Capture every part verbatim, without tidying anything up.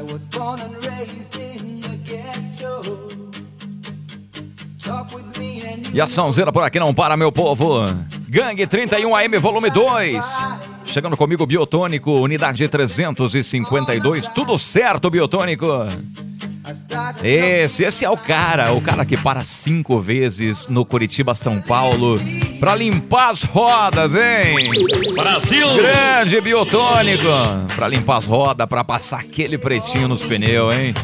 E a sonzeira por aqui não para, meu povo. Gangue trinta e um A M volume dois. Chegando comigo, Biotônico, unidade trezentos e cinquenta e dois. Tudo certo, Biotônico? Esse, esse é o cara, o cara que para cinco vezes no Curitiba, São Paulo, pra limpar as rodas, hein? Brasil! Grande Biotônico, pra limpar as rodas, pra passar aquele pretinho nos pneus, hein?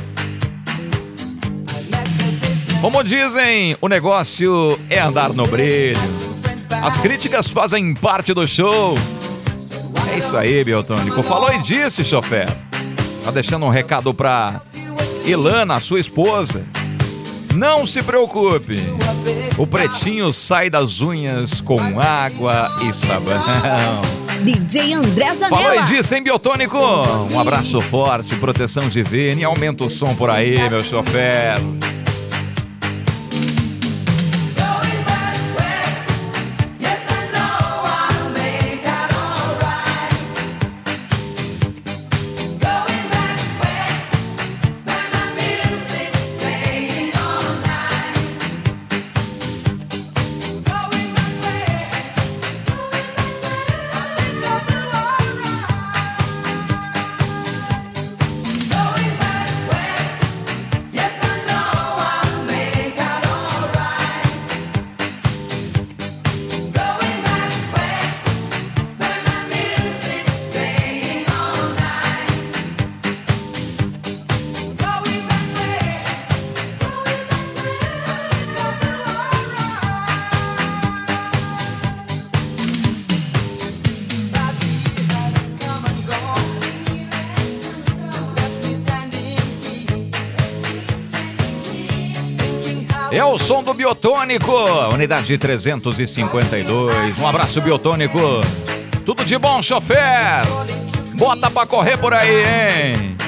Como dizem, o negócio é andar no brilho. As críticas fazem parte do show. É isso aí, Biotônico. Falou e disse, chofer. Tá deixando um recado pra Ilana, sua esposa. Não se preocupe. O pretinho sai das unhas com água e sabão. D J André Zanella. Falou e disse, hein, Biotônico? Um abraço forte, proteção divina e aumenta o som por aí, meu chofer. É o som do Biotônico, unidade trezentos e cinquenta e dois. Um abraço, Biotônico. Tudo de bom, chofer. Bota pra correr por aí, hein?